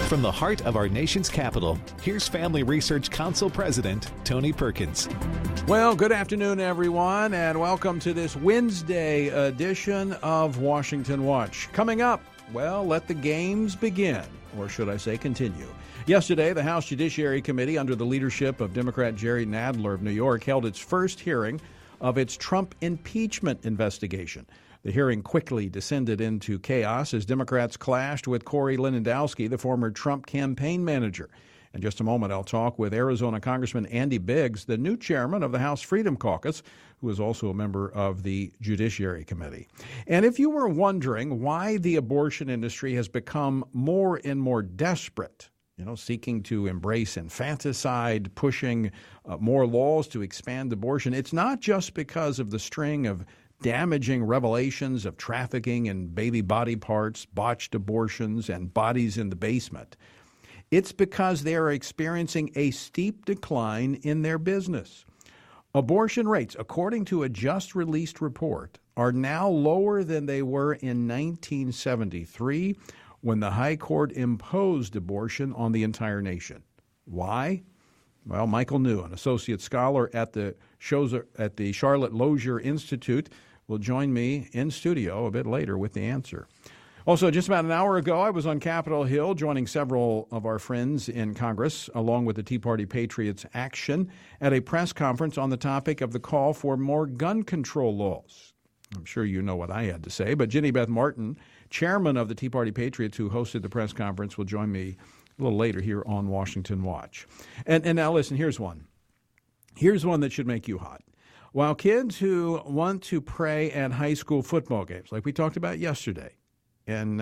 From the heart of our nation's capital, here's Family Research Council President Tony Perkins. Well, good afternoon, everyone, and welcome to this Wednesday edition of Washington Watch. Coming up, well, let the games begin, or should I say continue. Yesterday, the House Judiciary Committee, under the leadership of Democrat Jerry Nadler of New York, held its first hearing of its Trump impeachment investigation. The hearing quickly descended into chaos as Democrats clashed with Corey Lewandowski, the former Trump campaign manager. In just a moment, I'll talk with Arizona Congressman Andy Biggs, the new chairman of the House Freedom Caucus, who is also a member of the Judiciary Committee. And if you were wondering why the abortion industry has become more and more desperate, seeking to embrace infanticide, pushing more laws to expand abortion, it's not just because of the string of damaging revelations of trafficking in baby body parts, botched abortions, and bodies in the basement. It's because they are experiencing a steep decline in their business. Abortion rates, according to a just-released report, are now lower than they were in 1973 when the High Court imposed abortion on the entire nation. Why? Well, Michael New, an associate scholar at the Charlotte Lozier Institute, will join me in studio a bit later with the answer. Also, just about an hour ago, I was on Capitol Hill joining several of our friends in Congress, along with the Tea Party Patriots Action, at a press conference on the topic of the call for more gun control laws. I'm sure you know what I had to say, but Ginny Beth Martin, chairman of the Tea Party Patriots, who hosted the press conference, will join me a little later here on Washington Watch. And now listen, here's one. Here's one that should make you hot. While kids who want to pray at high school football games, like we talked about yesterday in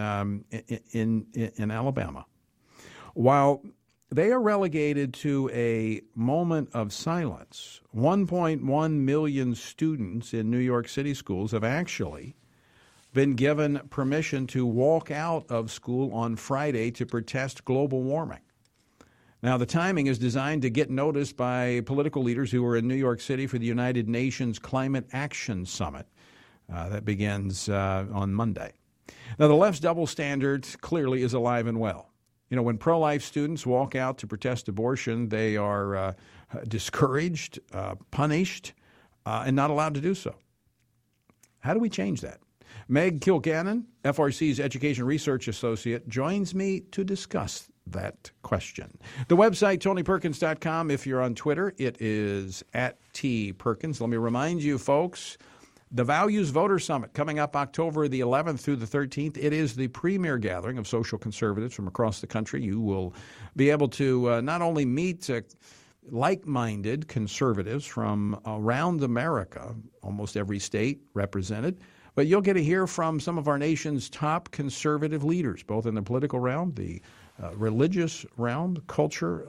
Alabama, while they are relegated to a moment of silence, 1.1 million students in New York City schools have actually been given permission to walk out of school on Friday to protest global warming. Now, the timing is designed to get noticed by political leaders who are in New York City for the United Nations Climate Action Summit that begins on Monday. Now, the left's double standard clearly is alive and well. When pro-life students walk out to protest abortion, they are discouraged, punished, and not allowed to do so. How do we change that? Meg Kilgannon, FRC's Education Research Associate, joins me to discuss that question. The website, TonyPerkins.com. If you're on Twitter, it is @TPerkins. Let me remind you, folks, the Values Voter Summit coming up October the 11th through the 13th. It is the premier gathering of social conservatives from across the country. You will be able to not only meet like-minded conservatives from around America, almost every state represented, but you'll get to hear from some of our nation's top conservative leaders, both in the political realm, the religious realm, culture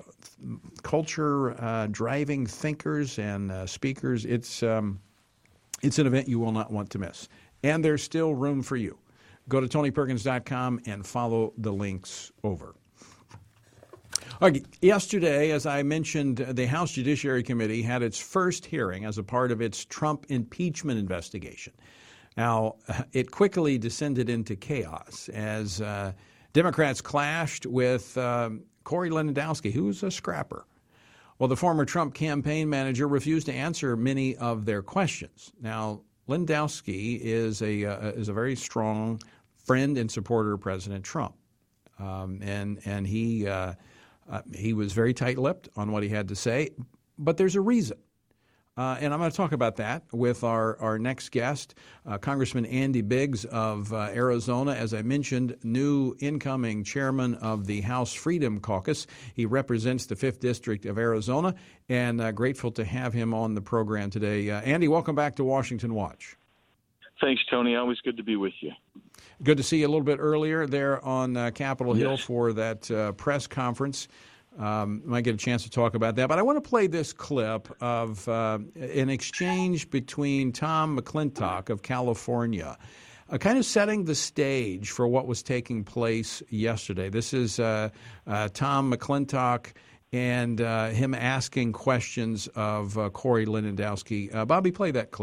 driving thinkers and speakers. It's an event you will not want to miss. And there's still room for you. Go to TonyPerkins.com and follow the links over. Okay, yesterday, as I mentioned, the House Judiciary Committee had its first hearing as a part of its Trump impeachment investigation. Now, it quickly descended into chaos as Democrats clashed with Corey Lewandowski, who's a scrapper. Well, the former Trump campaign manager refused to answer many of their questions. Now, Lewandowski is a very strong friend and supporter of President Trump, and he was very tight-lipped on what he had to say. But there's a reason. And I'm going to talk about that with our next guest, Congressman Andy Biggs of Arizona. As I mentioned, new incoming chairman of the House Freedom Caucus. He represents the 5th District of Arizona, and grateful to have him on the program today. Andy, welcome back to Washington Watch. Thanks, Tony. Always good to be with you. Good to see you a little bit earlier there on Capitol Hill for that press conference. Might get a chance to talk about that. But I want to play this clip of an exchange between Tom McClintock of California, kind of setting the stage for what was taking place yesterday. This is Tom McClintock and him asking questions of Corey Lewandowski. Bobby, play that clip.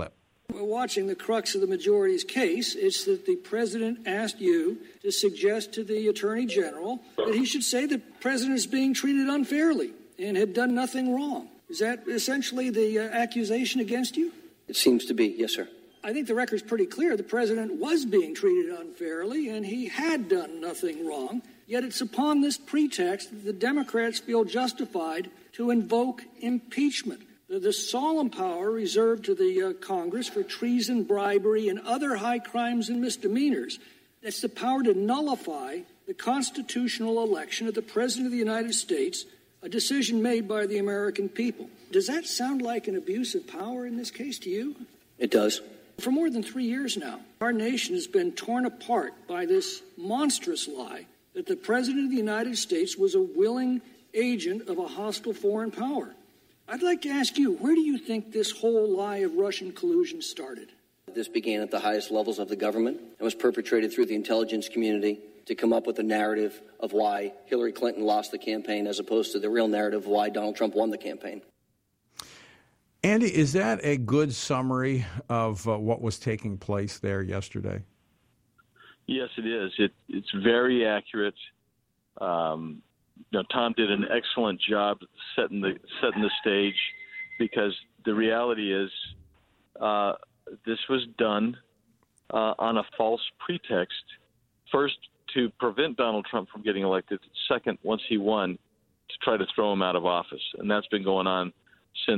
We're watching the crux of the majority's case. It's that the president asked you to suggest to the attorney general that he should say the president is being treated unfairly and had done nothing wrong. Is that essentially the accusation against you? It seems to be, yes, sir. I think the record's pretty clear. The president was being treated unfairly, and he had done nothing wrong. Yet it's upon this pretext that the Democrats feel justified to invoke impeachment, the solemn power reserved to the Congress for treason, bribery, and other high crimes and misdemeanors. That's the power to nullify the constitutional election of the President of the United States, a decision made by the American people. Does that sound like an abuse of power in this case to you? It does. For more than 3 years now, our nation has been torn apart by this monstrous lie that the President of the United States was a willing agent of a hostile foreign power. I'd like to ask you, where do you think this whole lie of Russian collusion started? This began at the highest levels of the government and was perpetrated through the intelligence community to come up with a narrative of why Hillary Clinton lost the campaign as opposed to the real narrative of why Donald Trump won the campaign. Andy, is that a good summary of what was taking place there yesterday? Yes, it is. It's very accurate. Tom did an excellent job setting the stage, because the reality is this was done on a false pretext. First, to prevent Donald Trump from getting elected. Second, once he won, to try to throw him out of office. And that's been going on since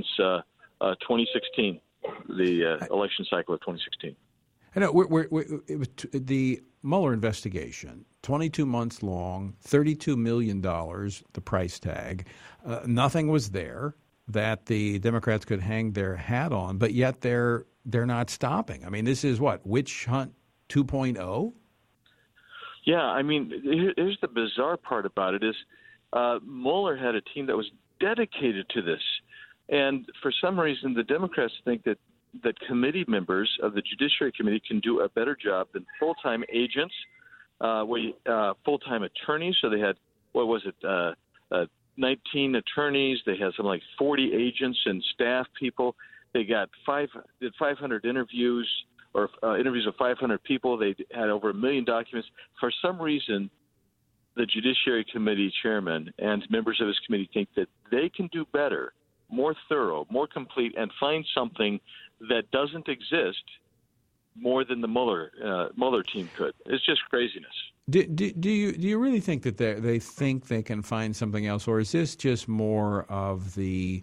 2016, the election cycle of 2016. I know it was the Mueller investigation, 22 months long, $32 million, the price tag. Nothing was there that the Democrats could hang their hat on, but yet they're not stopping. I mean, this is what, witch hunt 2.0? Yeah, I mean, here's the bizarre part about it is Mueller had a team that was dedicated to this. And for some reason, the Democrats think that committee members of the Judiciary Committee can do a better job than full-time agents, full-time attorneys. So they had, 19 attorneys. They had something like 40 agents and staff people. They got 500 interviews, or interviews of 500 people. They had over 1 million documents. For some reason, the Judiciary Committee chairman and members of his committee think that they can do better, more thorough, more complete, and find something that doesn't exist more than the Mueller team could. It's just craziness. Do you really think that they think they can find something else, or is this just more of the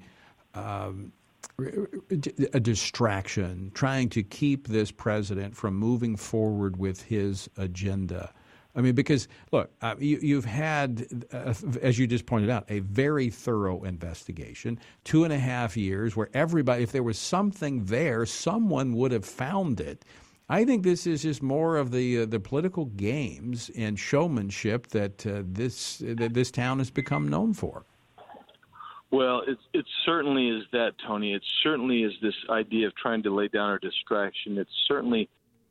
a distraction, trying to keep this president from moving forward with his agenda? I mean, because, look, you've had, as you just pointed out, a very thorough investigation, 2.5 years where everybody, if there was something there, someone would have found it. I think this is just more of the political games and showmanship that this town has become known for. Well, it certainly is that, Tony. It certainly is this idea of trying to lay down our distraction. It's certainly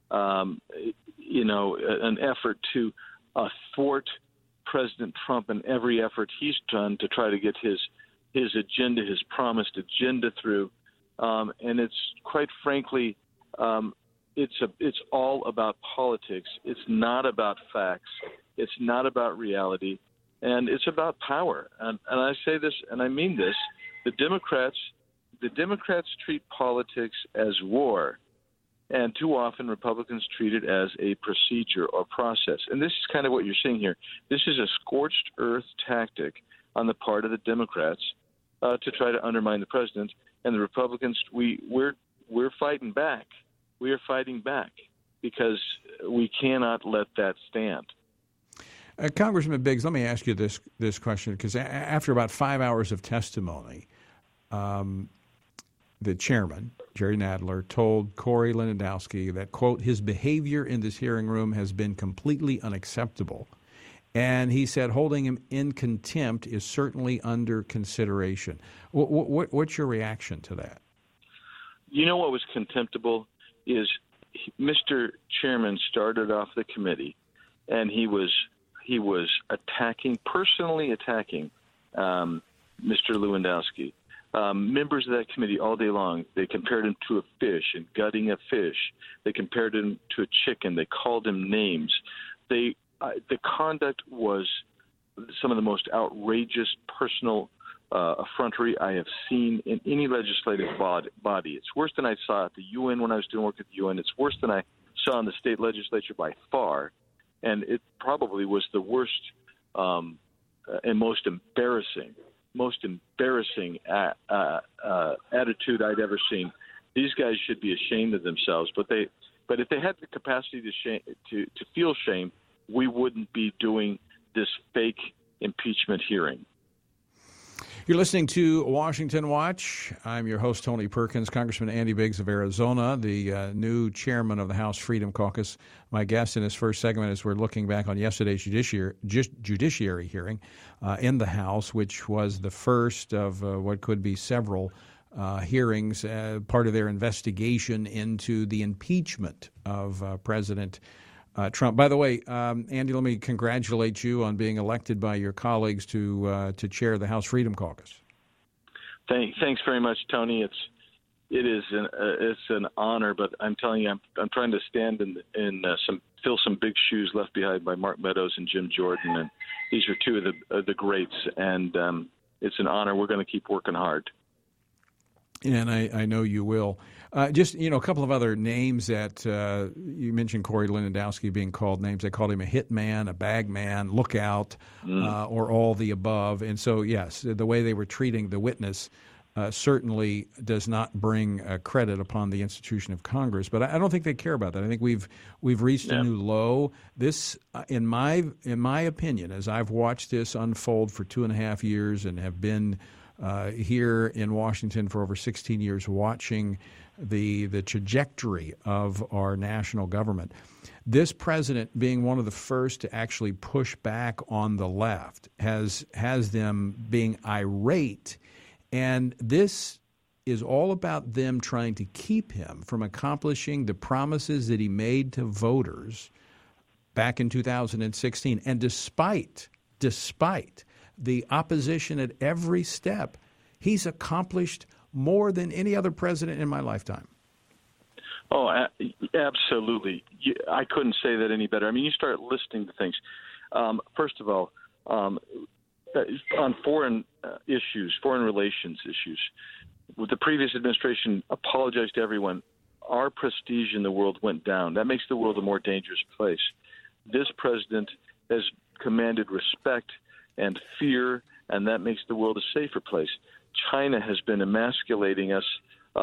an effort to thwart President Trump in every effort he's done to try to get his agenda, his promised agenda through. And it's quite frankly, it's all about politics. It's not about facts. It's not about reality. And it's about power. And I say this, and I mean this, the Democrats treat politics as war. And too often Republicans treat it as a procedure or process. And this is kind of what you're seeing here. This is a scorched earth tactic on the part of the Democrats to try to undermine the president. And the Republicans, we're fighting back. We are fighting back because we cannot let that stand. Congressman Biggs, let me ask you this question, because after about 5 hours of testimony, the chairman, Jerry Nadler, told Corey Lewandowski that, quote, his behavior in this hearing room has been completely unacceptable. And he said holding him in contempt is certainly under consideration. What's your reaction to that? You know what was contemptible is Mr. Chairman started off the committee, and he was personally attacking Mr. Lewandowski. members of that committee all day long. They compared him to a fish and gutting a fish. They compared him to a chicken. They called him names. The conduct was some of the most outrageous personal effrontery I have seen in any legislative body. It's worse than I saw at the UN when I was doing work at the UN. It's worse than I saw in the state legislature by far. And it probably was the worst and most embarrassing attitude I'd ever seen. These guys should be ashamed of themselves. But if they had the capacity to feel shame, we wouldn't be doing this fake impeachment hearing. You're listening to Washington Watch. I'm your host, Tony Perkins. Congressman Andy Biggs of Arizona, the new chairman of the House Freedom Caucus. My guest in this first segment is we're looking back on yesterday's judiciary hearing in the House, which was the first of what could be several hearings, part of their investigation into the impeachment of President Trump. By the way, Andy, let me congratulate you on being elected by your colleagues to chair the House Freedom Caucus. Thanks very much, Tony. It's an honor, but I'm telling you, I'm trying to stand in fill some big shoes left behind by Mark Meadows and Jim Jordan, and these are two of the greats, and it's an honor. We're going to keep working hard. And I know you will. Just, a couple of other names that you mentioned, Corey Lewandowski being called names. They called him a hitman, a bagman, lookout, or all the above. And so, yes, the way they were treating the witness certainly does not bring credit upon the institution of Congress. But I don't think they care about that. I think we've reached a new low. This, in my opinion, as I've watched this unfold for 2.5 years and have been here in Washington for over 16 years watching the trajectory of our national government. This president, being one of the first to actually push back on the left, has them being irate, and this is all about them trying to keep him from accomplishing the promises that he made to voters back in 2016. And despite the opposition at every step, he's accomplished more than any other president in my lifetime. Oh, absolutely. I couldn't say that any better. I mean, you start listing the things. First of all, on foreign relations issues, the previous administration apologized to everyone. Our prestige in the world went down. That makes the world a more dangerous place. This president has commanded respect and fear, and that makes the world a safer place. China has been emasculating us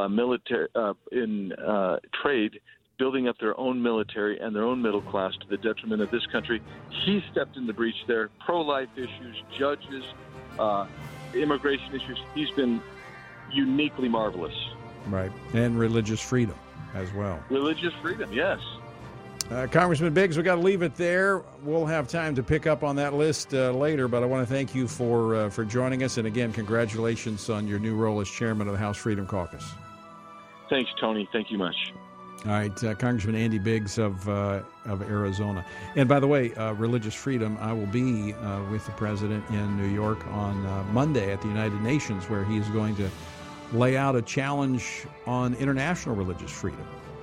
in trade, building up their own military and their own middle class to the detriment of this country. He stepped in the breach there. Pro-life issues, judges, immigration issues. He's been uniquely marvelous. Right, and religious freedom as well. Religious freedom, yes. Congressman Biggs, we got to leave it there. We'll have time to pick up on that list later, but I want to thank you for joining us. And again, congratulations on your new role as chairman of the House Freedom Caucus. Thanks, Tony. Thank you much. All right, Congressman Andy Biggs of Arizona. And by the way, religious freedom, I will be with the president in New York on Monday at the United Nations, where he is going to lay out a challenge on international religious freedom.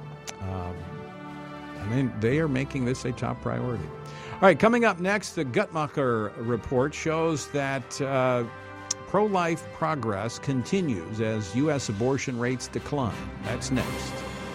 They are making this a top priority. All right, coming up next, the Guttmacher report shows that pro-life progress continues as U.S. abortion rates decline. That's next.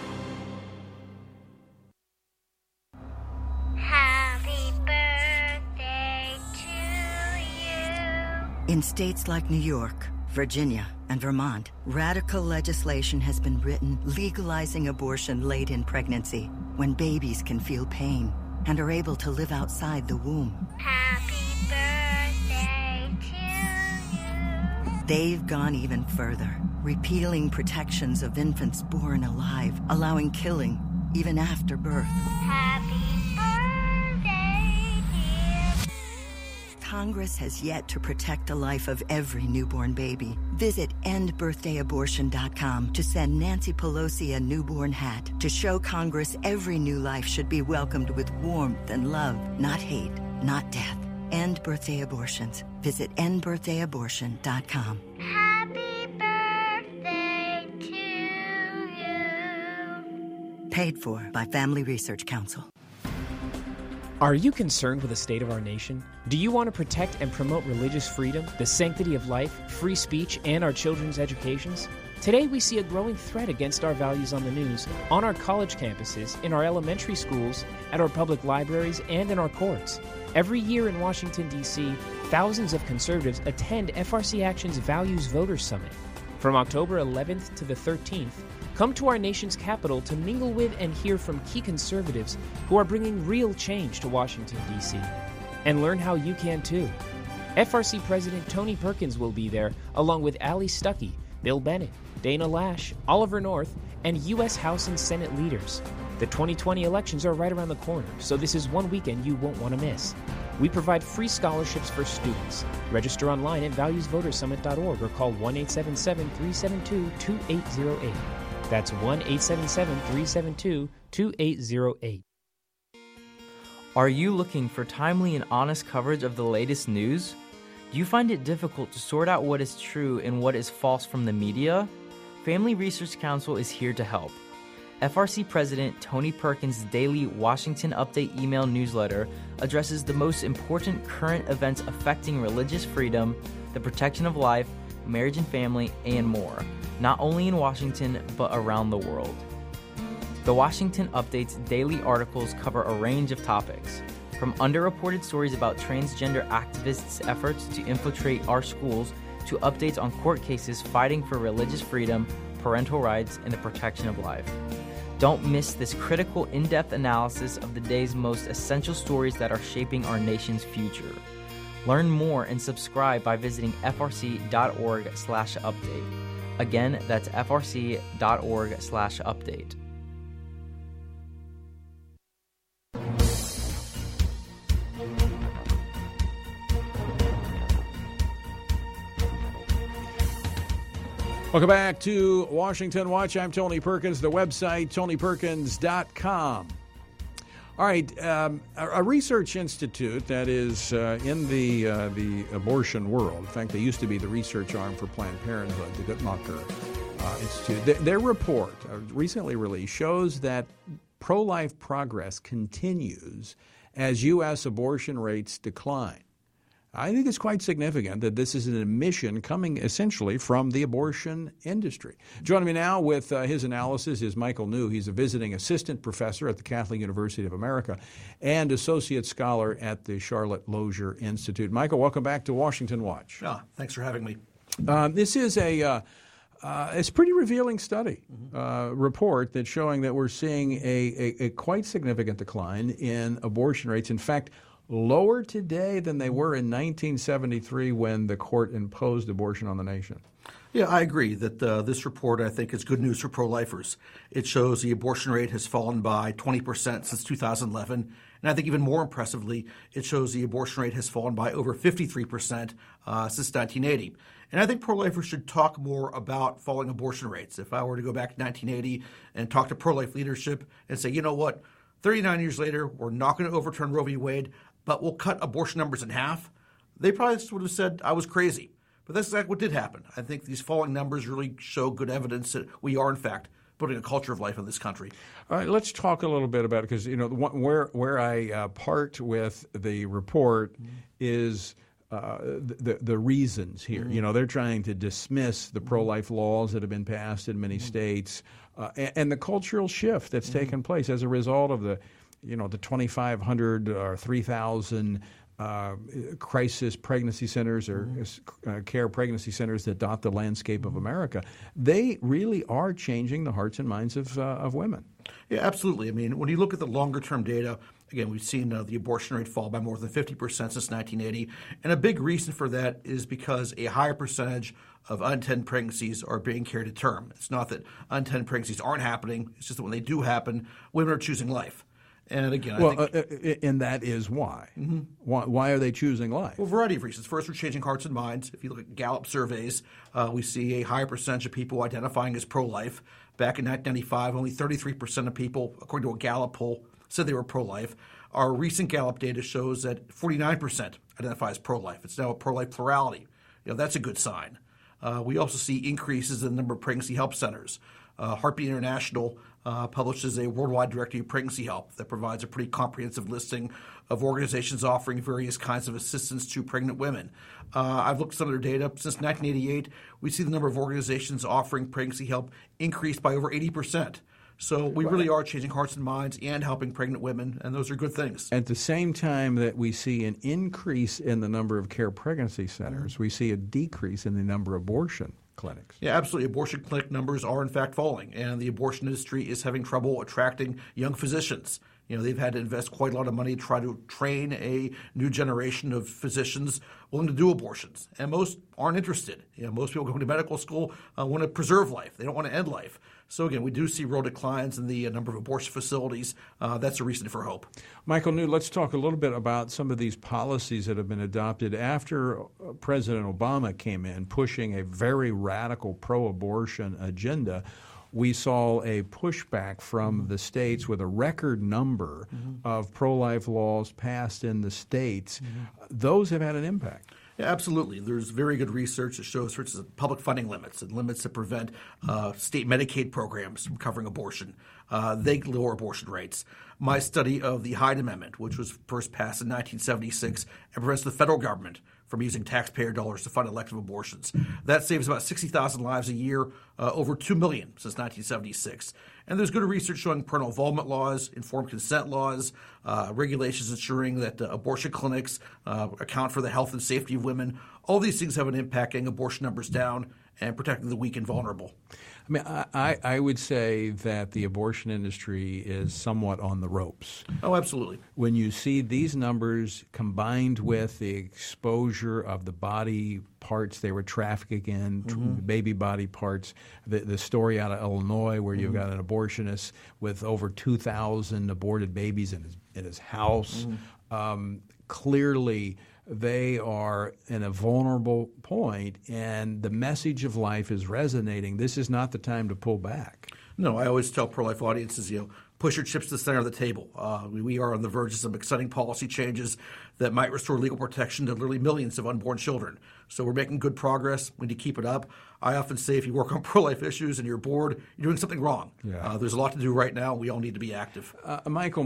Happy birthday to you. In states like New York, Virginia, and Vermont, radical legislation has been written legalizing abortion late in pregnancy, when babies can feel pain and are able to live outside the womb. Happy birthday to you. They've gone even further, repealing protections of infants born alive, allowing killing even after birth. Happy birthday, dear. Congress has yet to protect the life of every newborn baby. Visit endbirthdayabortion.com to send Nancy Pelosi a newborn hat to show Congress every new life should be welcomed with warmth and love, not hate, not death. End birthday abortions. Visit endbirthdayabortion.com. Happy birthday. Paid for by Family Research Council. Are you concerned with the state of our nation? Do you want to protect and promote religious freedom, the sanctity of life, free speech, and our children's educations? Today, we see a growing threat against our values on the news, on our college campuses, in our elementary schools, at our public libraries, and in our courts. Every year in Washington, D.C., thousands of conservatives attend FRC Action's Values Voters Summit. From October 11th to the 13th, come to our nation's capital to mingle with and hear from key conservatives who are bringing real change to Washington, D.C. And learn how you can too. FRC President Tony Perkins will be there, along with Ali Stuckey, Bill Bennett, Dana Lash, Oliver North, and U.S. House and Senate leaders. The 2020 elections are right around the corner, so this is one weekend you won't want to miss. We provide free scholarships for students. Register online at valuesvotersummit.org or call 1-877-372-2808. That's 1-877-372-2808. Are you looking for timely and honest coverage of the latest news? Do you find it difficult to sort out what is true and what is false from the media? Family Research Council is here to help. FRC President Tony Perkins' daily Washington Update email newsletter addresses the most important current events affecting religious freedom, the protection of life, marriage and family, and more, not only in Washington, but around the world. The Washington Update's daily articles cover a range of topics, from underreported stories about transgender activists' efforts to infiltrate our schools to updates on court cases fighting for religious freedom, parental rights, and the protection of life. Don't miss this critical, in-depth analysis of the day's most essential stories that are shaping our nation's future. Learn more and subscribe by visiting frc.org/update. Again, that's frc.org/update. Welcome back to Washington Watch. I'm Tony Perkins. The website, tonyperkins.com. All right, a research institute that is in the abortion world. In fact, they used to be the research arm for Planned Parenthood, the Guttmacher Institute. Their report, recently released, shows that pro-life progress continues as U.S. abortion rates decline. I think it's quite significant that this is an admission coming essentially from the abortion industry. Joining me now with his analysis is Michael New. He's a visiting assistant professor at the Catholic University of America and associate scholar at the Charlotte Lozier Institute. Michael, welcome back to Washington Watch. Thanks for having me. This is it's a pretty revealing study, report that's showing that we're seeing a quite significant decline in abortion rates. In fact, lower today than they were in 1973 when the court imposed abortion on the nation. Yeah, I agree that this report, I think, is good news for pro-lifers. It shows the abortion rate has fallen by 20% since 2011. And I think even more impressively, it shows the abortion rate has fallen by over 53% since 1980. And I think pro-lifers should talk more about falling abortion rates. If I were to go back to 1980 and talk to pro-life leadership and say, you know what, 39 years later, we're not going to overturn Roe v. Wade, but we'll cut abortion numbers in half, they probably would have said I was crazy. But that's exactly what did happen. I think these falling numbers really show good evidence that we are, in fact, putting a culture of life in this country. All right, let's talk a little bit about it, because where I part with the report is the reasons here. They're trying to dismiss the pro-life laws that have been passed in many states and the cultural shift that's taken place as a result of the 2,500 or 3,000 crisis pregnancy centers or care pregnancy centers that dot the landscape of America. They really are changing the hearts and minds of women. Yeah, absolutely. I mean, when you look at the longer-term data, again, we've seen the abortion rate fall by more than 50% since 1980. And a big reason for that is because a higher percentage of unintended pregnancies are being carried to term. It's not that unintended pregnancies aren't happening. It's just that when they do happen, women are choosing life. And again, I think and that is why. Why are they choosing life? Well, a variety of reasons. First, we're changing hearts and minds. If you look at Gallup surveys, we see a higher percentage of people identifying as pro-life. Back in 1995, only 33% of people, according to a Gallup poll, said they were pro-life. Our recent Gallup data shows that 49% identify as pro-life. It's now a pro-life plurality. That's a good sign. We also see increases in the number of pregnancy help centers. Heartbeat International publishes a worldwide directory of pregnancy help that provides a pretty comprehensive listing of organizations offering various kinds of assistance to pregnant women. I've looked at some of their data. Since 1988, we see the number of organizations offering pregnancy help increased by over 80%. So we really are changing hearts and minds and helping pregnant women, and those are good things. At the same time that we see an increase in the number of care pregnancy centers, we see a decrease in the number of abortion clinics. Yeah, absolutely. Abortion clinic numbers are in fact falling, and the abortion industry is having trouble attracting young physicians. They've had to invest quite a lot of money to try to train a new generation of physicians willing to do abortions, and most aren't interested. Most people going to medical school want to preserve life. They don't want to end life. So again, we do see real declines in the number of abortion facilities. That's a reason for hope. Michael New, let's talk a little bit about some of these policies that have been adopted after President Obama came in, pushing a very radical pro-abortion agenda. We saw a pushback from the states with a record number of pro-life laws passed in the states. Those have had an impact. Yeah, absolutely. There's very good research that shows, for instance, public funding limits and limits that prevent state Medicaid programs from covering abortion. They lower abortion rates. My study of the Hyde Amendment, which was first passed in 1976 and prevents the federal government from using taxpayer dollars to fund elective abortions. That saves about 60,000 lives a year, over 2 million since 1976. And there's good research showing parental involvement laws, informed consent laws, regulations ensuring that abortion clinics account for the health and safety of women. All these things have an impact getting abortion numbers down and protecting the weak and vulnerable. I mean, I would say that the abortion industry is somewhat on the ropes. Oh, absolutely. When you see these numbers combined with the exposure of the body parts they were trafficking in, baby body parts, the story out of Illinois where you've got an abortionist with over 2,000 aborted babies in his house, clearly they are in a vulnerable point, and the message of life is resonating. This is not the time to pull back. No, I always tell pro-life audiences, push your chips to the center of the table. We are on the verge of some exciting policy changes that might restore legal protection to literally millions of unborn children. So we're making good progress. We need to keep it up. I often say if you work on pro-life issues and you're bored, you're doing something wrong. Yeah. There's a lot to do right now. We all need to be active. Michael,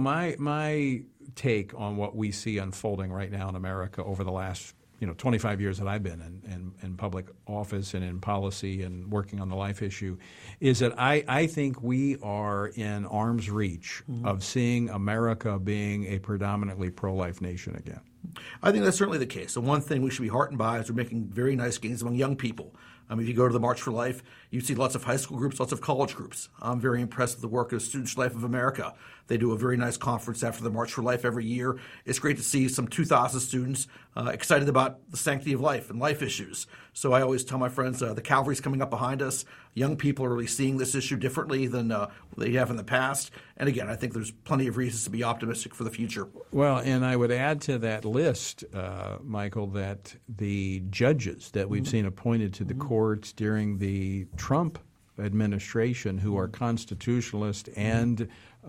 my take on what we see unfolding right now in America over the last 25 years that I've been in public office and in policy and working on the life issue is that I think we are in arm's reach of seeing America being a predominantly pro-life nation again. I think that's certainly the case. The one thing we should be heartened by is we're making very nice gains among young people. If you go to the March for Life, you see lots of high school groups, lots of college groups. I'm very impressed with the work of Students for Life of America. They do a very nice conference after the March for Life every year. It's great to see some 2,000 students excited about the sanctity of life and life issues. So I always tell my friends, the cavalry's coming up behind us. Young people are really seeing this issue differently than they have in the past. And again, I think there's plenty of reasons to be optimistic for the future. Well, and I would add to that list, Michael, that the judges that we've seen appointed to the courts during the Trump administration who are constitutionalists and,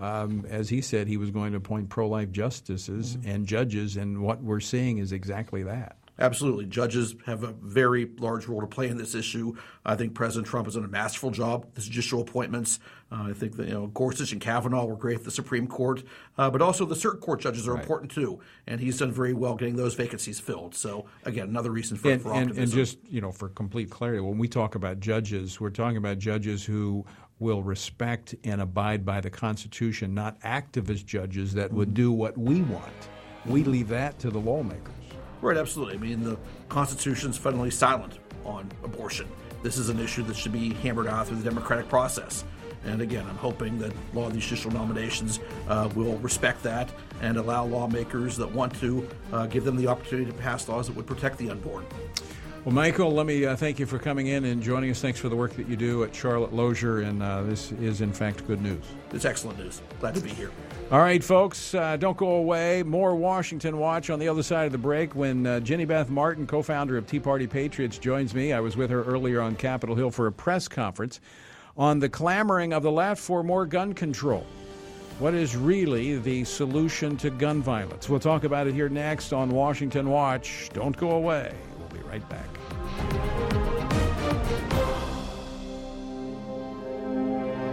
as he said, he was going to appoint pro-life justices and judges, and what we're seeing is exactly that. Absolutely. Judges have a very large role to play in this issue. I think President Trump has done a masterful job with his judicial appointments. I think that Gorsuch and Kavanaugh were great at the Supreme Court, but also the circuit court judges are important too, and he's done very well getting those vacancies filled. So again, another reason for optimism. And just for complete clarity, when we talk about judges, we're talking about judges who will respect and abide by the Constitution, not activist judges that would do what we want. We leave that to the lawmakers. Right, absolutely. The Constitution's fundamentally silent on abortion. This is an issue that should be hammered out through the democratic process. And again, I'm hoping that a lot of these judicial nominations will respect that and allow lawmakers that want to give them the opportunity to pass laws that would protect the unborn. Well, Michael, let me thank you for coming in and joining us. Thanks for the work that you do at Charlotte Lozier, and this is, in fact, good news. It's excellent news. Glad to be here. All right, folks, don't go away. More Washington Watch on the other side of the break when Jenny Beth Martin, co-founder of Tea Party Patriots, joins me. I was with her earlier on Capitol Hill for a press conference on the clamoring of the left for more gun control. What is really the solution to gun violence? We'll talk about it here next on Washington Watch. Don't go away. We'll be right back.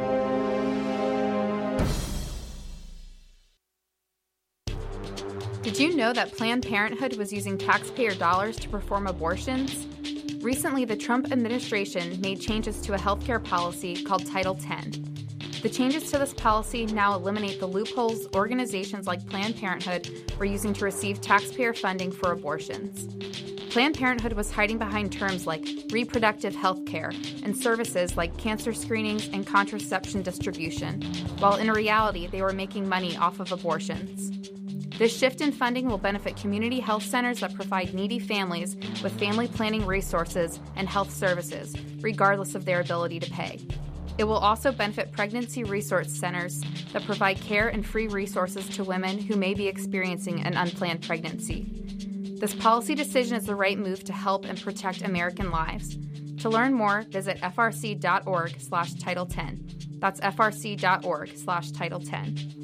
Did you know that Planned Parenthood was using taxpayer dollars to perform abortions? Recently, the Trump administration made changes to a healthcare policy called Title X. The changes to this policy now eliminate the loopholes organizations like Planned Parenthood were using to receive taxpayer funding for abortions. Planned Parenthood was hiding behind terms like reproductive health care and services like cancer screenings and contraception distribution, while in reality they were making money off of abortions. This shift in funding will benefit community health centers that provide needy families with family planning resources and health services, regardless of their ability to pay. It will also benefit pregnancy resource centers that provide care and free resources to women who may be experiencing an unplanned pregnancy. This policy decision is the right move to help and protect American lives. To learn more, visit frc.org/Title10. That's frc.org/Title10.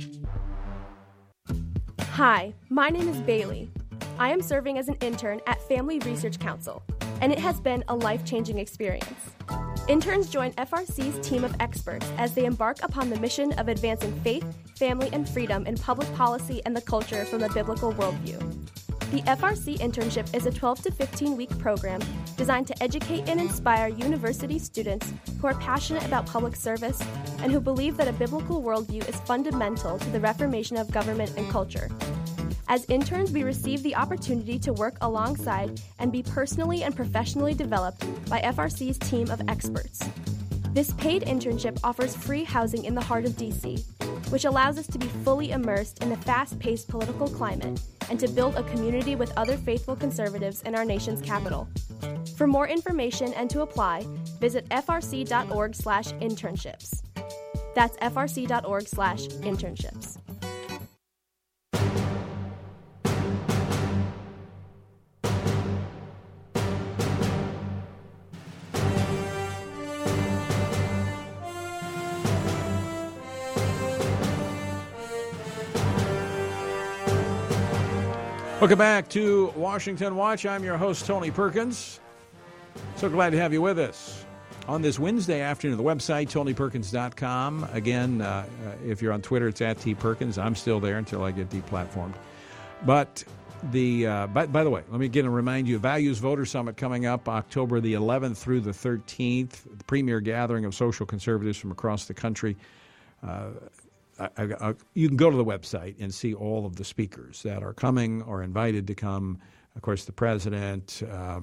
Hi, my name is Bailey. I am serving as an intern at Family Research Council, and it has been a life-changing experience. Interns join FRC's team of experts as they embark upon the mission of advancing faith, family, and freedom in public policy and the culture from a biblical worldview. The FRC internship is a 12 to 15-week program designed to educate and inspire university students who are passionate about public service and who believe that a biblical worldview is fundamental to the reformation of government and culture. As interns, we receive the opportunity to work alongside and be personally and professionally developed by FRC's team of experts. This paid internship offers free housing in the heart of D.C., which allows us to be fully immersed in the fast-paced political climate and to build a community with other faithful conservatives in our nation's capital. For more information and to apply, visit frc.org/internships. That's frc.org/internships. Welcome back to Washington Watch. I'm your host, Tony Perkins. So glad to have you with us on this Wednesday afternoon. The website, TonyPerkins.com. Again, if you're on Twitter, it's at @TPerkins. I'm still there until I get deplatformed. But by the way, let me again remind you, Values Voter Summit coming up October the 11th through the 13th, the premier gathering of social conservatives from across the country. You can go to the website and see all of the speakers that are coming or invited to come. Of course, the president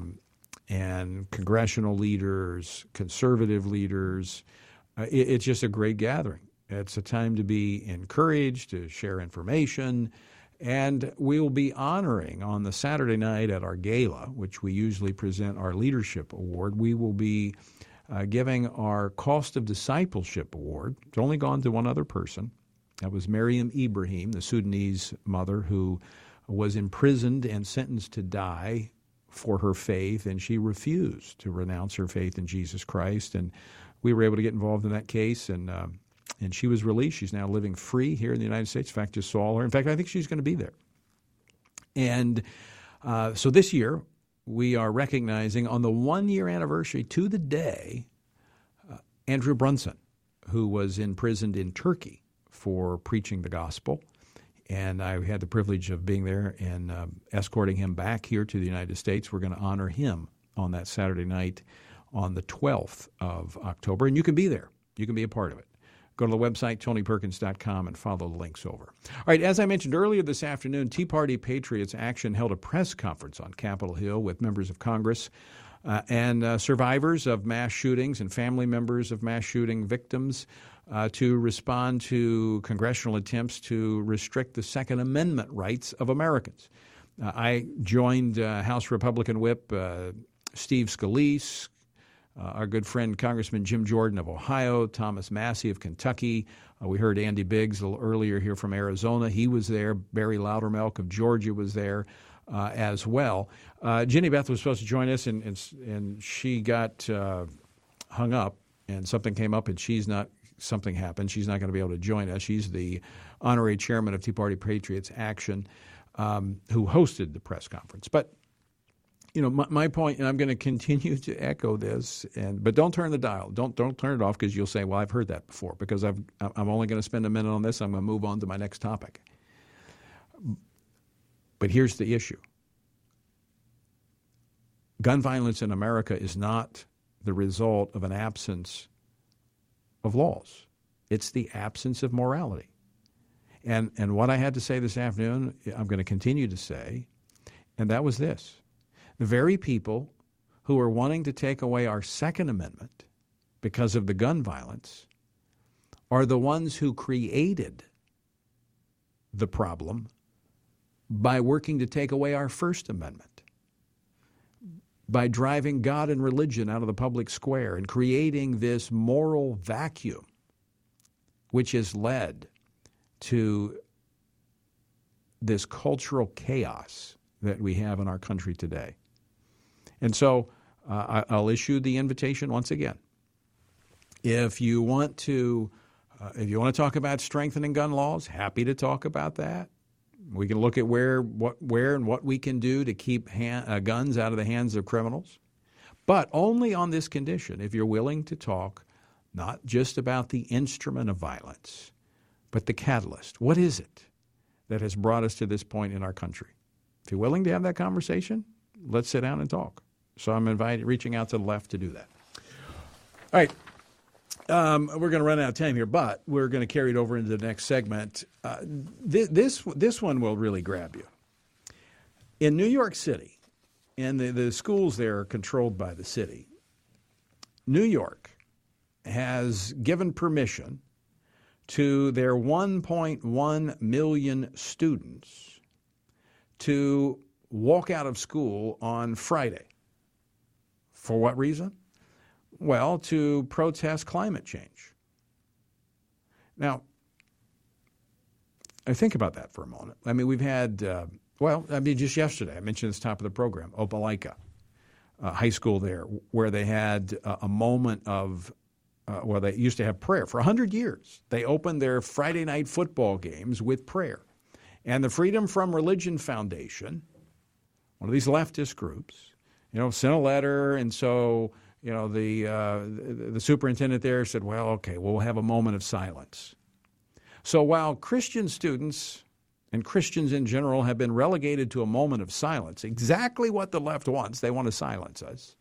and congressional leaders, conservative leaders. It's just a great gathering. It's a time to be encouraged, to share information, and we will be honoring on the Saturday night at our gala, which we usually present our Leadership Award. We will be giving our Cost of Discipleship Award. It's only gone to one other person. That was Maryam Ibrahim, the Sudanese mother who was imprisoned and sentenced to die for her faith, and she refused to renounce her faith in Jesus Christ. And we were able to get involved in that case, and she was released. She's now living free here in the United States. In fact, just saw her. In fact, I think she's going to be there. And so this year, we are recognizing on the one-year anniversary to the day, Andrew Brunson, who was imprisoned in Turkey for preaching the gospel. And I had the privilege of being there and escorting him back here to the United States. We're going to honor him on that Saturday night on the 12th of October. And you can be there. You can be a part of it. Go to the website, TonyPerkins.com, and follow the links over. All right, as I mentioned earlier this afternoon, Tea Party Patriots Action held a press conference on Capitol Hill with members of Congress and survivors of mass shootings and family members of mass shooting victims to respond to congressional attempts to restrict the Second Amendment rights of Americans. I joined House Republican Whip Steve Scalise, our good friend Congressman Jim Jordan of Ohio, Thomas Massey of Kentucky. We heard Andy Biggs a little earlier here from Arizona. He was there. Barry Loudermilk of Georgia was there as well. Ginny Beth was supposed to join us, and she got hung up, and something came up, and something happened. She's not going to be able to join us. She's the honorary chairman of Tea Party Patriots Action, who hosted the press conference. But you know, my point, and I'm going to continue to echo this, but don't turn the dial. Don't turn it off because you'll say, well, I've heard that before, because I'm only going to spend a minute on this. I'm going to move on to my next topic. But here's the issue. Gun violence in America is not the result of an absence of laws. It's the absence of morality. And what I had to say this afternoon, I'm going to continue to say, and that was this. The very people who are wanting to take away our Second Amendment because of the gun violence are the ones who created the problem by working to take away our First Amendment, by driving God and religion out of the public square and creating this moral vacuum, which has led to this cultural chaos that we have in our country today. And so I'll issue the invitation once again. If you want to talk about strengthening gun laws, happy to talk about that. We can look at where and what we can do to keep guns out of the hands of criminals, but only on this condition, if you're willing to talk not just about the instrument of violence, but the catalyst. What is it that has brought us to this point in our country? If you're willing to have that conversation, let's sit down and talk. So I'm reaching out to the left to do that. All right. We're going to run out of time here, but we're going to carry it over into the next segment. This one will really grab you. In New York City, and the schools there are controlled by the city, New York has given permission to their 1.1 million students to walk out of school on Friday. For what reason? Well, to protest climate change. Now, I think about that for a moment. I mean, we've had, just yesterday, I mentioned this top of the program, Opelika High School there, where they had a moment of, they used to have prayer. For 100 years, they opened their Friday night football games with prayer. And the Freedom from Religion Foundation, one of these leftist groups, sent a letter, and so the superintendent there said, well, okay, we'll have a moment of silence. So while Christian students and Christians in general have been relegated to a moment of silence, exactly what the left wants, they want to silence us.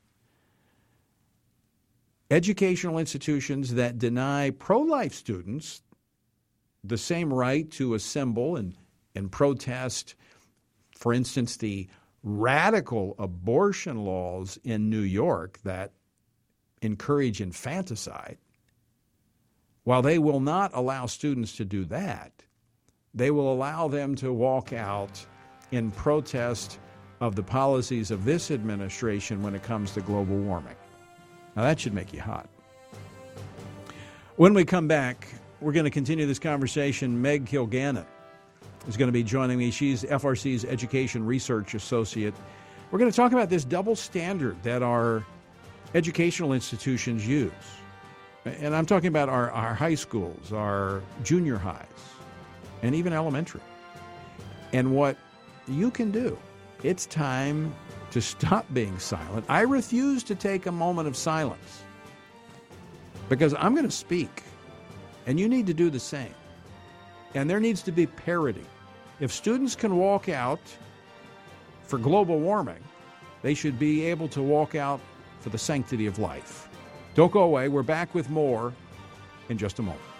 Educational institutions that deny pro-life students the same right to assemble and protest, for instance, the radical abortion laws in New York that encourage infanticide, while they will not allow students to do that, they will allow them to walk out in protest of the policies of this administration when it comes to global warming. Now, that should make you hot. When we come back, we're going to continue this conversation. Meg Kilgannon is going to be joining me. She's FRC's Education Research Associate. We're going to talk about this double standard that our educational institutions use. And I'm talking about our high schools, our junior highs, and even elementary. And what you can do. It's time to stop being silent. I refuse to take a moment of silence because I'm going to speak, and you need to do the same. And there needs to be parity. If students can walk out for global warming, they should be able to walk out for the sanctity of life. Don't go away. We're back with more in just a moment.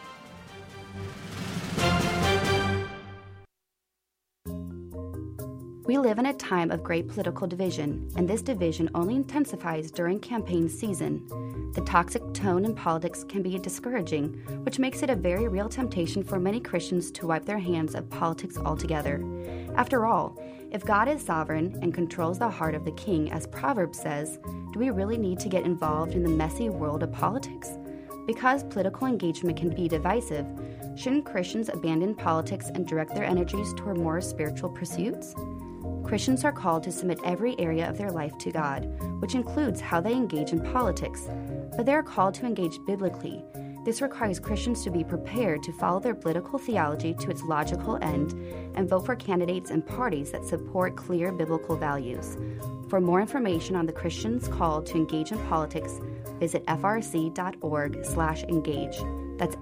We live in a time of great political division, and this division only intensifies during campaign season. The toxic tone in politics can be discouraging, which makes it a very real temptation for many Christians to wipe their hands of politics altogether. After all, if God is sovereign and controls the heart of the king, as Proverbs says, do we really need to get involved in the messy world of politics? Because political engagement can be divisive, shouldn't Christians abandon politics and direct their energies toward more spiritual pursuits? Christians are called to submit every area of their life to God, which includes how they engage in politics, but they are called to engage biblically. This requires Christians to be prepared to follow their political theology to its logical end and vote for candidates and parties that support clear biblical values. For more information on the Christians' call to engage in politics, visit frc.org/engage. That's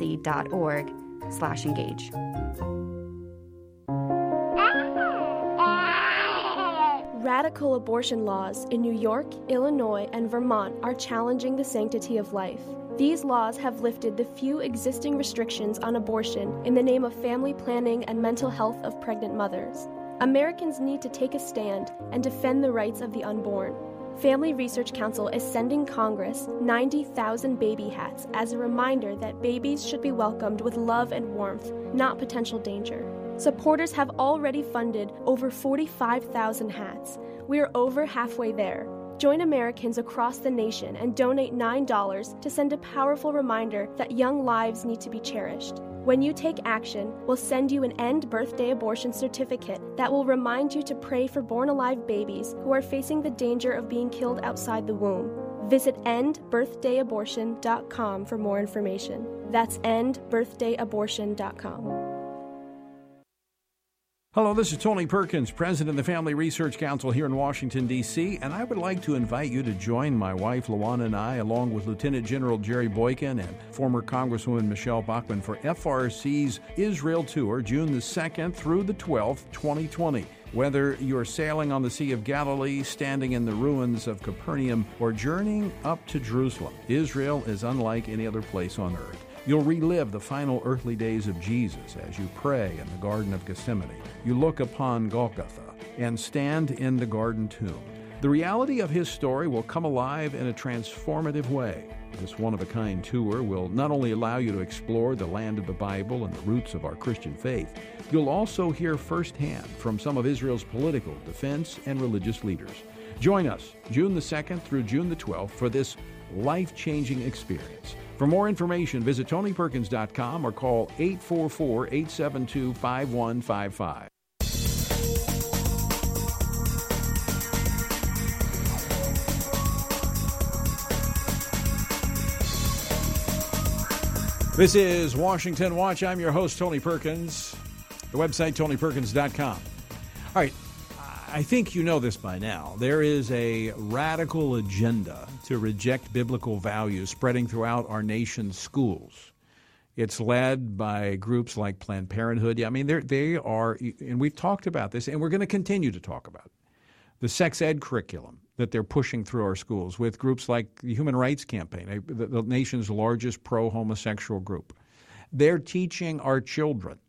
frc.org/engage. Radical abortion laws in New York, Illinois, and Vermont are challenging the sanctity of life. These laws have lifted the few existing restrictions on abortion in the name of family planning and mental health of pregnant mothers. Americans need to take a stand and defend the rights of the unborn. Family Research Council is sending Congress 90,000 baby hats as a reminder that babies should be welcomed with love and warmth, not potential danger. Supporters have already funded over 45,000 hats. We are over halfway there. Join Americans across the nation and donate $9 to send a powerful reminder that young lives need to be cherished. When you take action, we'll send you an End Birthday Abortion certificate that will remind you to pray for born-alive babies who are facing the danger of being killed outside the womb. Visit endbirthdayabortion.com for more information. That's endbirthdayabortion.com. Hello, this is Tony Perkins, President of the Family Research Council here in Washington, D.C., and I would like to invite you to join my wife, Luana, and I, along with Lieutenant General Jerry Boykin and former Congresswoman Michelle Bachmann, for FRC's Israel Tour, June the 2nd through the 12th, 2020. Whether you're sailing on the Sea of Galilee, standing in the ruins of Capernaum, or journeying up to Jerusalem, Israel is unlike any other place on earth. You'll relive the final earthly days of Jesus as you pray in the Garden of Gethsemane. You look upon Golgotha and stand in the garden tomb. The reality of his story will come alive in a transformative way. This one-of-a-kind tour will not only allow you to explore the land of the Bible and the roots of our Christian faith, you'll also hear firsthand from some of Israel's political, defense, and religious leaders. Join us June the 2nd through June the 12th for this life-changing experience. For more information, visit TonyPerkins.com or call 844-872-5155. This is Washington Watch. I'm your host, Tony Perkins. The website, TonyPerkins.com. All right. I think you know this by now. There is a radical agenda to reject biblical values spreading throughout our nation's schools. It's led by groups like Planned Parenthood. I mean, they are, and we've talked about this, and we're going to continue to talk about it. The sex ed curriculum that they're pushing through our schools with groups like the Human Rights Campaign, the nation's largest pro-homosexual group. They're teaching our children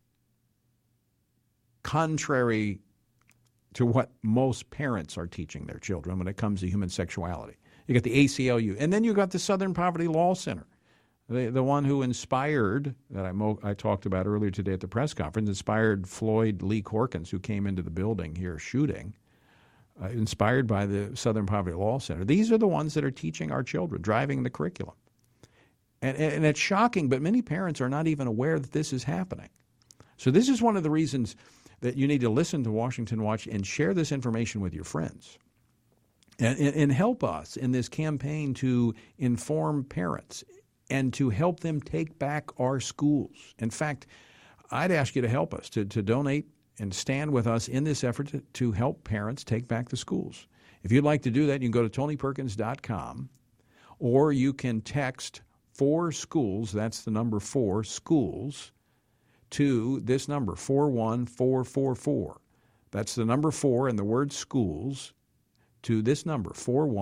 contrary to what most parents are teaching their children when it comes to human sexuality. You got the ACLU, and then you got the Southern Poverty Law Center, the one who inspired, that I talked about earlier today at the press conference, inspired Floyd Lee Corkins, who came into the building here shooting, inspired by the Southern Poverty Law Center. These are the ones that are teaching our children, driving the curriculum. And it's shocking, but many parents are not even aware that this is happening. So this is one of the reasons that you need to listen to Washington Watch and share this information with your friends and help us in this campaign to inform parents and to help them take back our schools. In fact, I'd ask you to help us, to donate and stand with us in this effort to help parents take back the schools. If you'd like to do that, you can go to TonyPerkins.com, or you can text 4 schools, that's the number 4, schools, to this number, 41444. That's the number 4 and the word schools to this number,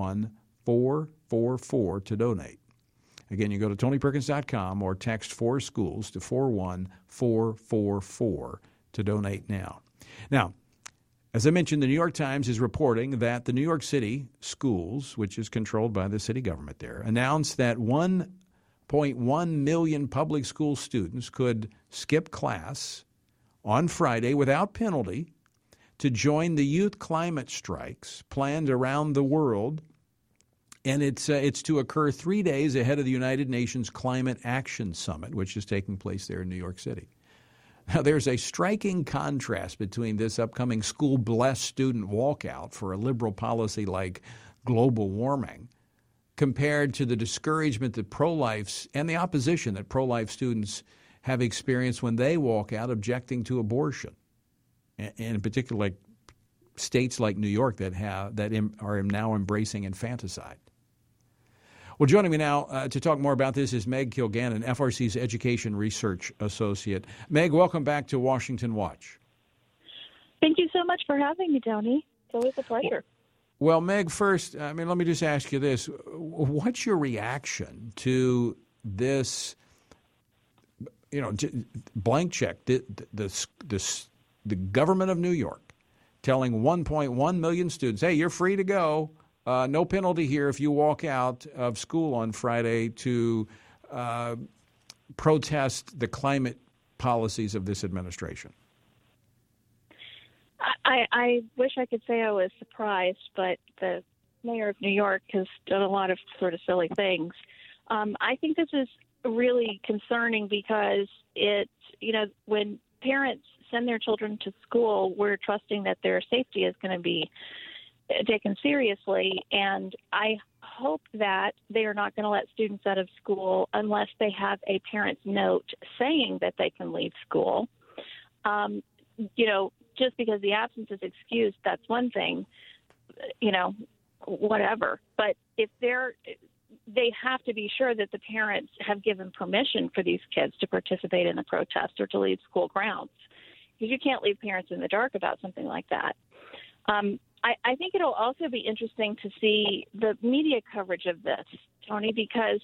41444, to donate. Again, you go to TonyPerkins.com or text 4 schools to 41444 to donate now. Now, as I mentioned, the New York Times is reporting that the New York City schools, which is controlled by the city government there, announced that 1.1 million public school students could skip class on Friday without penalty to join the youth climate strikes planned around the world. And it's to occur 3 days ahead of the United Nations Climate Action Summit, which is taking place there in New York City. Now, there's a striking contrast between this upcoming school-blessed student walkout for a liberal policy like global warming compared to the discouragement that pro-life and the opposition that pro-life students have experienced when they walk out objecting to abortion, and in particular, like states like New York that are now embracing infanticide. Well, joining me now to talk more about this is Meg Kilgannon, FRC's Education Research Associate. Meg, welcome back to Washington Watch. Thank you so much for having me, Tony. It's always a pleasure. Well, Meg, first, let me just ask you this. What's your reaction to this, blank check, the government of New York telling 1.1 million students, hey, you're free to go, no penalty here if you walk out of school on Friday to protest the climate policies of this administration? I wish I could say I was surprised, but the mayor of New York has done a lot of sort of silly things. I think this is really concerning because it's, when parents send their children to school, we're trusting that their safety is going to be taken seriously. And I hope that they are not going to let students out of school unless they have a parent's note saying that they can leave school. Just because the absence is excused, that's one thing, whatever. But if they have to be sure that the parents have given permission for these kids to participate in the protest or to leave school grounds, because you can't leave parents in the dark about something like that. I think it'll also be interesting to see the media coverage of this, Tony, because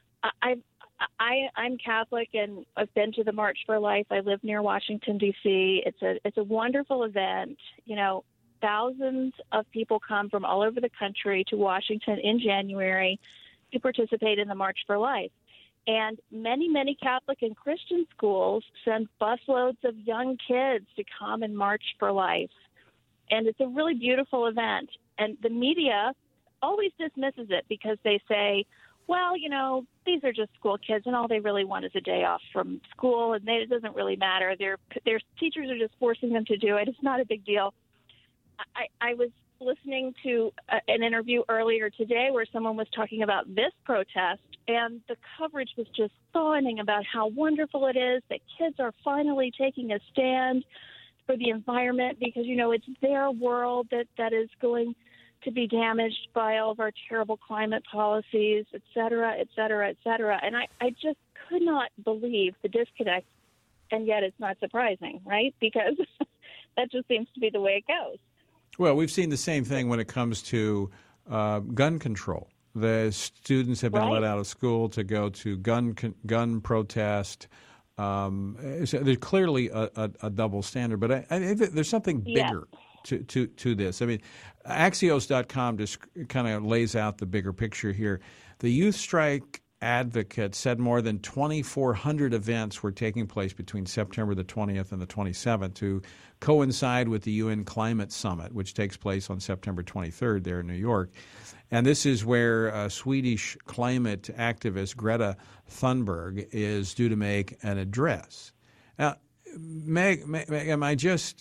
I'm Catholic and I've been to the March for Life. I live near Washington, D.C. It's a wonderful event. Thousands of people come from all over the country to Washington in January to participate in the March for Life. And many, many Catholic and Christian schools send busloads of young kids to come and March for Life. And it's a really beautiful event. And the media always dismisses it because they say, well, these are just school kids, and all they really want is a day off from school, and it doesn't really matter. Their teachers are just forcing them to do it. It's not a big deal. I was listening to an interview earlier today where someone was talking about this protest, and the coverage was just fawning about how wonderful it is that kids are finally taking a stand for the environment because, it's their world that is going to be damaged by all of our terrible climate policies, et cetera, et cetera, et cetera. And I just could not believe the disconnect, and yet it's not surprising, right? Because that just seems to be the way it goes. Well, we've seen the same thing when it comes to gun control. The students have been let out of school to go to gun protest. So there's clearly a double standard, but I there's something bigger to this. Axios.com just kind of lays out the bigger picture here. The Youth Strike Advocate said more than 2,400 events were taking place between September the 20th and the 27th to coincide with the UN Climate Summit, which takes place on September 23rd there in New York. And this is where Swedish climate activist Greta Thunberg is due to make an address. Now, Meg, am I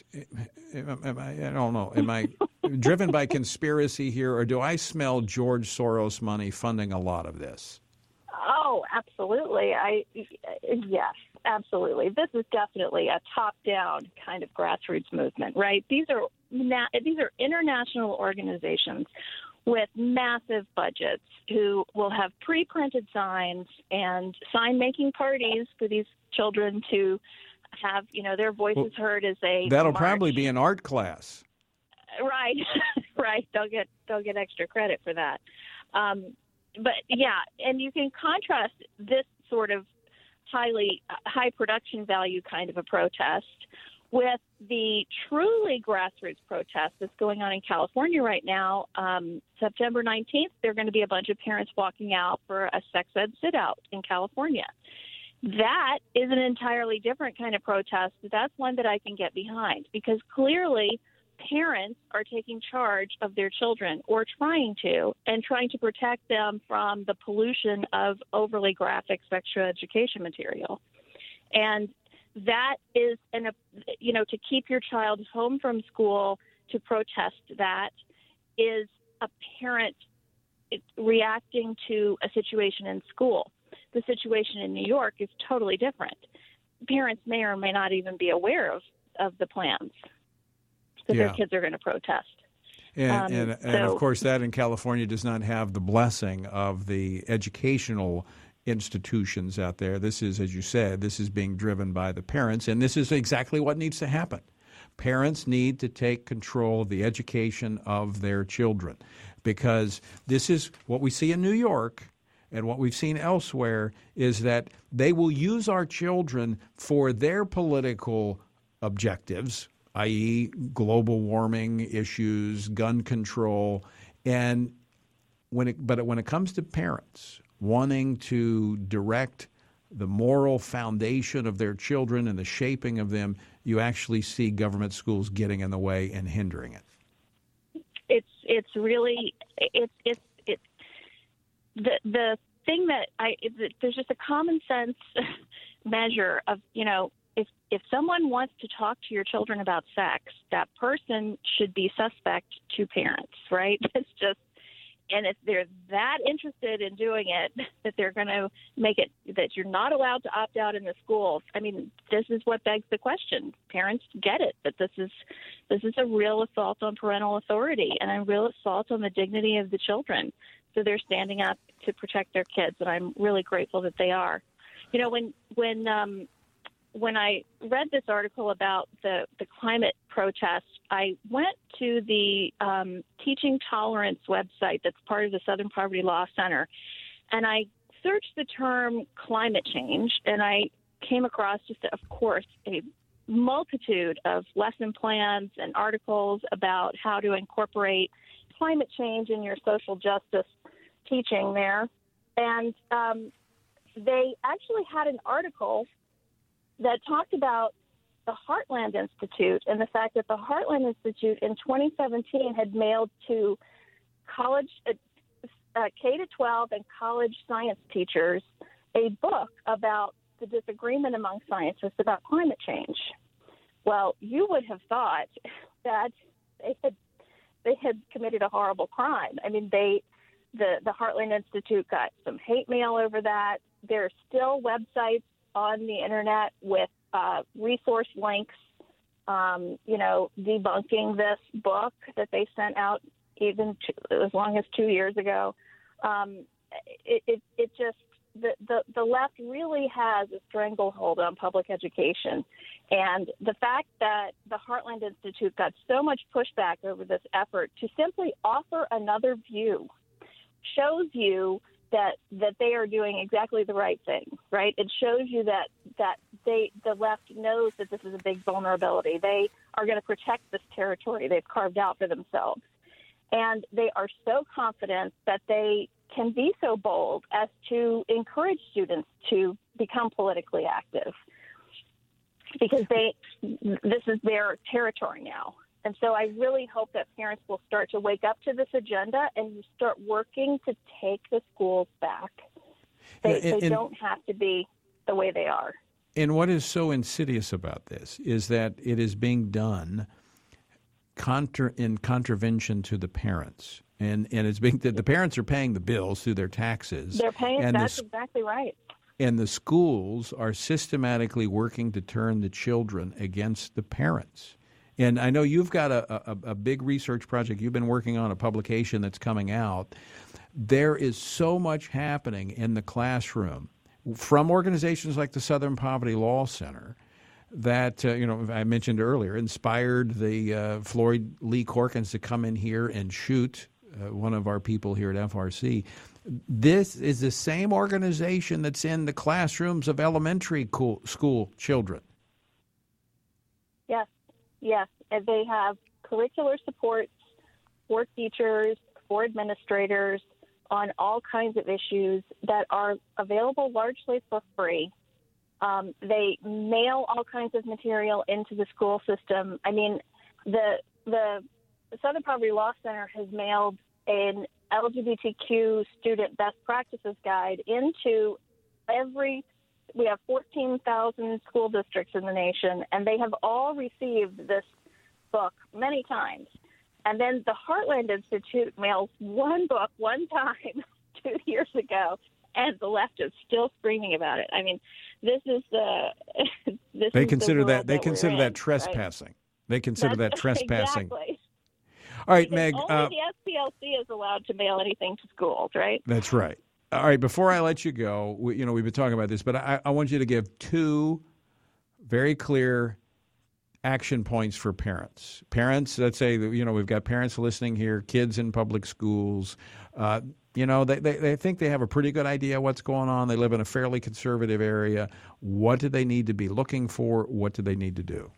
driven by conspiracy here, or do I smell George Soros money funding a lot of this? Oh, absolutely. Yes, absolutely. This is definitely a top-down kind of grassroots movement, right? These are international organizations with massive budgets who will have pre-printed signs and sign-making parties for these children to have, their voices heard as they That'll march. Probably be an art class. Right, right. They'll get extra credit for that. But yeah, and you can contrast this sort of high production value kind of a protest with the truly grassroots protest that's going on in California right now. September 19th, there are going to be a bunch of parents walking out for a sex ed sit-out in California. That is an entirely different kind of protest. That's one that I can get behind because clearly parents are taking charge of their children or trying to protect them from the pollution of overly graphic sexual education material. And that is, to keep your child home from school to protest that is a parent reacting to a situation in school. The situation in New York is totally different. Parents may or may not even be aware of the plans that their kids are going to protest. And of course, that in California does not have the blessing of the educational institutions out there. This is, as you said, this is being driven by the parents, and this is exactly what needs to happen. Parents need to take control of the education of their children, because this is what we see in New York and what we've seen elsewhere, is that they will use our children for their political objectives, i.e. global warming issues, gun control, and when it comes to parents wanting to direct the moral foundation of their children and the shaping of them, you actually see government schools getting in the way and hindering it. It's really the thing that there's just a common sense measure of, if someone wants to talk to your children about sex, that person should be suspect to parents, right? It's just, and if they're that interested in doing it, that they're going to make it that you're not allowed to opt out in the schools. I mean, this is what begs the question. Parents get it, that this is a real assault on parental authority and a real assault on the dignity of the children. So they're standing up to protect their kids, and I'm really grateful that they are. When I read this article about the climate protest, I went to the Teaching Tolerance website that's part of the Southern Poverty Law Center, and I searched the term climate change, and I came across of course, a multitude of lesson plans and articles about how to incorporate climate change in your social justice teaching there. And they actually had an article that talked about the Heartland Institute and the fact that the Heartland Institute in 2017 had mailed to college, K-12 and college science teachers a book about the disagreement among scientists about climate change. Well, you would have thought that they had committed a horrible crime. I mean, the Heartland Institute got some hate mail over that. There are still websites on the internet with resource links, debunking this book that they sent out even as long as 2 years ago. It just, the left really has a stranglehold on public education. And the fact that the Heartland Institute got so much pushback over this effort to simply offer another view shows you that they are doing exactly the right thing, right? It shows you that the left knows that this is a big vulnerability. They are going to protect this territory they've carved out for themselves. And they are so confident that they can be so bold as to encourage students to become politically active, because this is their territory now. And so I really hope that parents will start to wake up to this agenda and start working to take the schools back. They don't have to be the way they are. And what is so insidious about this is that it is being done in contravention to the parents. And it's being the parents are paying the bills through their taxes. They're paying, and that's exactly right. And the schools are systematically working to turn the children against the parents. And I know you've got a big research project. You've been working on a publication that's coming out. There is so much happening in the classroom from organizations like the Southern Poverty Law Center that, I mentioned earlier, inspired the Floyd Lee Corkins to come in here and shoot one of our people here at FRC. This is the same organization that's in the classrooms of elementary school children. Yes, and they have curricular supports for teachers, for administrators on all kinds of issues that are available largely for free. They mail all kinds of material into the school system. I mean, the Southern Poverty Law Center has mailed an LGBTQ student best practices guide into we have 14,000 school districts in the nation, and they have all received this book many times. And then the Heartland Institute mails one book one time 2 years ago, and the left is still screaming about it. I mean, this is they consider that trespassing. Right? They consider that trespassing. Exactly. All right, because Meg. Only the SPLC is allowed to mail anything to schools, right? That's right. All right, before I let you go, we've been talking about this, but I want you to give two very clear action points for parents. Parents, let's say, we've got parents listening here, kids in public schools. They think they have a pretty good idea what's going on. They live in a fairly conservative area. What do they need to be looking for? What do they need to do?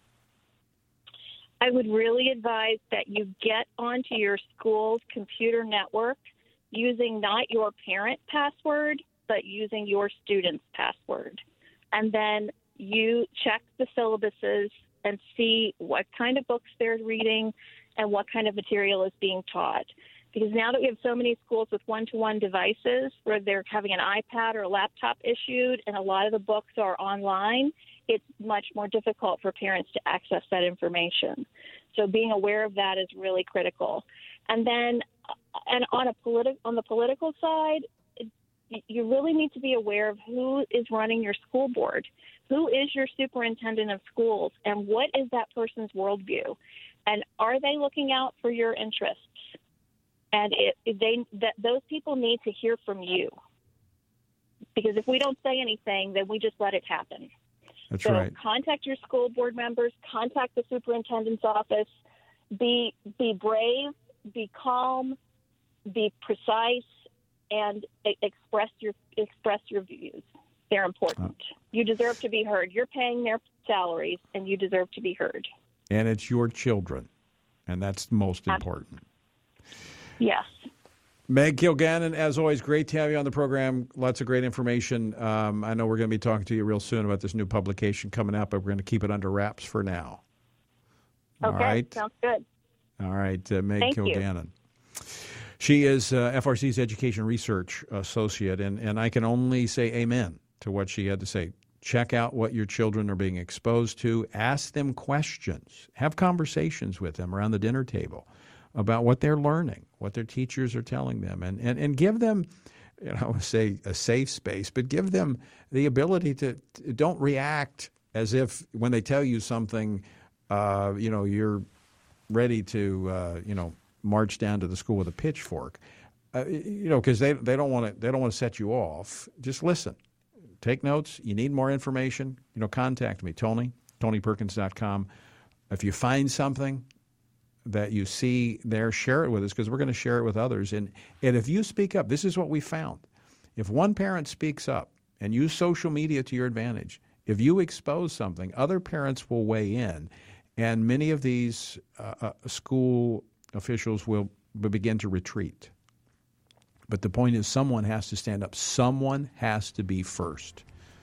I would really advise that you get onto your school's computer network using not your parent password, but using your student's password. And then you check the syllabuses and see what kind of books they're reading and what kind of material is being taught. Because now that we have so many schools with one-to-one devices where they're having an iPad or a laptop issued and a lot of the books are online, it's much more difficult for parents to access that information. So being aware of that is really critical. And then on the political side, you really need to be aware of who is running your school board, who is your superintendent of schools, and what is that person's worldview, and are they looking out for your interests? And those people need to hear from you, because if we don't say anything, then we just let it happen. That's so right. Contact your school board members, contact the superintendent's office, be brave, be calm, be precise, and express your views. They're important. You deserve to be heard. You're paying their salaries, and you deserve to be heard. And it's your children, and that's most important. Yes. Meg Kilgannon, as always, great to have you on the program. Lots of great information. I know we're going to be talking to you real soon about this new publication coming out, but we're going to keep it under wraps for now. Okay, all right? Sounds good. All right, Meg Thank Kilgannon. She is FRC's Education Research Associate, and I can only say amen to what she had to say. Check out what your children are being exposed to. Ask them questions. Have conversations with them around the dinner table about what they're learning, what their teachers are telling them, and give them, say a safe space, but give them the ability to don't react as if when they tell you something, you're ready to, march down to the school with a pitchfork, because they don't want to set you off. Just listen, take notes. You need more information, contact me, TonyPerkins.com. If you find something that you see there, share it with us, because we're going to share it with others. And if you speak up, this is what we found. If one parent speaks up and use social media to your advantage, if you expose something, other parents will weigh in, and many of these school officials will begin to retreat. But the point is, someone has to stand up. Someone has to be first.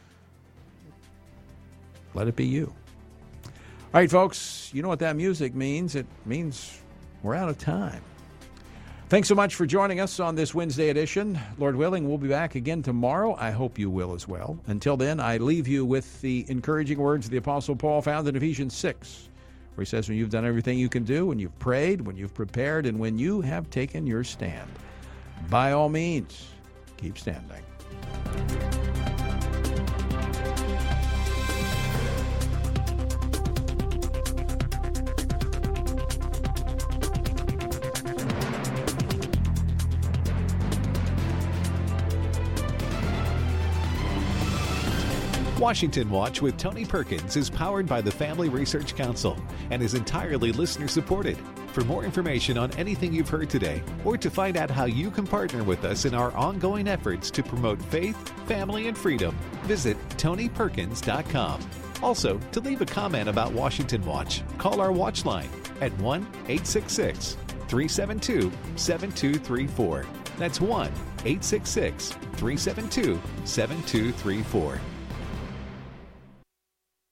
Let it be you. All right, folks, you know what that music means. It means we're out of time. Thanks so much for joining us on this Wednesday edition. Lord willing, we'll be back again tomorrow. I hope you will as well. Until then, I leave you with the encouraging words of the Apostle Paul found in Ephesians 6, where he says, when you've done everything you can do, when you've prayed, when you've prepared, and when you have taken your stand, by all means, keep standing. Washington Watch with Tony Perkins is powered by the Family Research Council and is entirely listener-supported. For more information on anything you've heard today, or to find out how you can partner with us in our ongoing efforts to promote faith, family, and freedom, visit TonyPerkins.com. Also, to leave a comment about Washington Watch, call our watch line at 1-866-372-7234. That's 1-866-372-7234.